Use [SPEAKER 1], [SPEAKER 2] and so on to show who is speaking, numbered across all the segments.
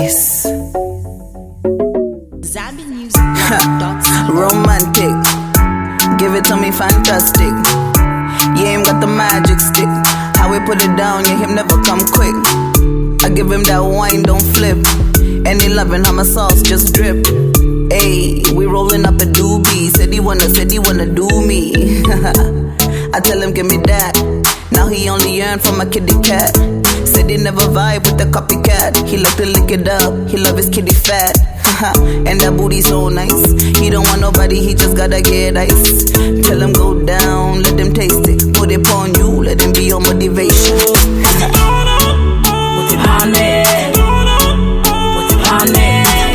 [SPEAKER 1] Yes. Romantic. Give it to me fantastic. Yeah, him got the magic stick. How we put it down, yeah, him never come quick. I give him that wine, don't flip. Any loving, how my sauce just drip. Ayy, we rolling up a doobie. Said he wanna do me. I tell him, give me that. Now he only yearn for my kitty cat. Said he never vibe with the copycat. He like to lick it up, he love his kitty fat. And that booty so nice. He don't want nobody, he just gotta get ice. Tell him go down, let them taste it. Put it on you, let him be your motivation.
[SPEAKER 2] Put it on me. Put it on me.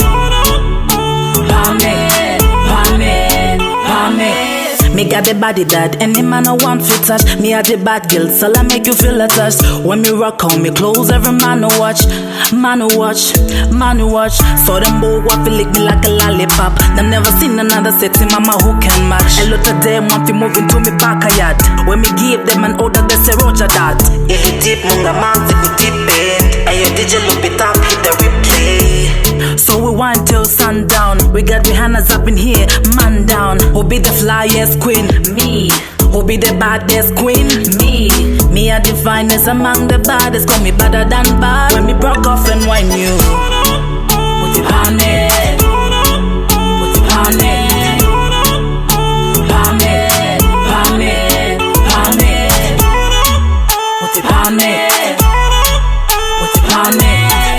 [SPEAKER 2] On me. On me. On me. Me got the body that any man I want to touch. Me a the bad girl, so I make you feel attached. When me rock on me clothes, every man to watch. Man to watch, man to watch. So them both want to lick me like a lollipop. Them never seen another sexy mama who can match. A lot of them want to move into me back a yard. When me give them an order, they say Roger that. If you dip, munga man, it could dip in. And your DJ look it up, hit the replay. So we wind till sundown. We got Rihanna's up in here, man down. Who be the flyest queen? Me. Who be the baddest queen? Me. Me are the finest among the baddest. Call me better than bad. When me broke off and wine you. Put it on me. Put it on me. On me. On me. On me. Put it on me. Put it on me.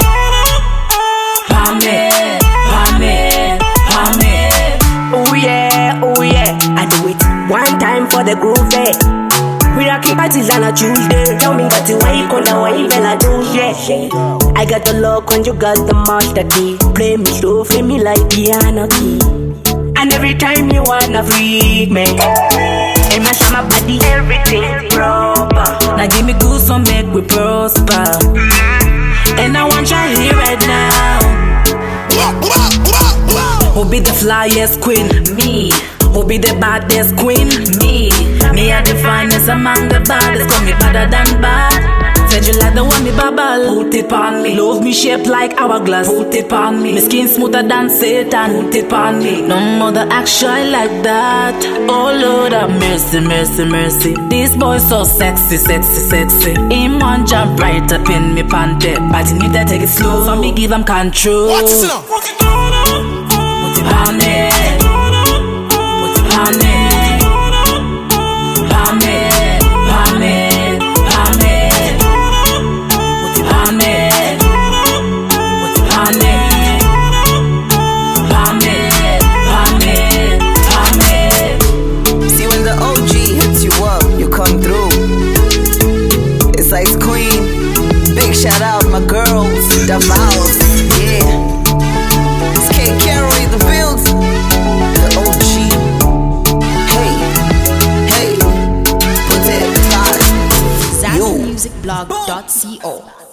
[SPEAKER 2] On me. On me. On me.
[SPEAKER 3] Oh yeah, oh yeah. I do it one time for the groove day. We rock it parties on a Tuesday. Tell me got the way on the way, Bella do yeah. I got the luck when you got the master key. Play me slow, feel me like piano key. And every time you wanna freak me, and mess up my body, everything proper.
[SPEAKER 2] Now give me goose so make we prosper. And I want you here right now. Who be the flyest queen? Me. Who be the baddest queen? Me. Me are the finest among the baddest. Call me better than bad. Said you like the one me bubble. Put it on me. Love me shaped like hourglass. Put it on me. My skin smoother than Satan. Put it on me. No mother act shy like that. Oh Lord have mercy, mercy, mercy. This boy so sexy, sexy, sexy. Him one jump right up in me panty. But he need to take it slow. So me give him control.
[SPEAKER 4] Watch this now.
[SPEAKER 2] Put it on me. Put it on me. On me. On me. On me. Put it on me. Put it on me. On me. On me. On me.
[SPEAKER 1] See when the OG hits you up, you come through. It's Ice Queen. Big shout out my girls, the Vowels, yeah. It's K Carey, the Fields, the OG. Hey, hey, put it on you.
[SPEAKER 5] ZambianMusicBlog.co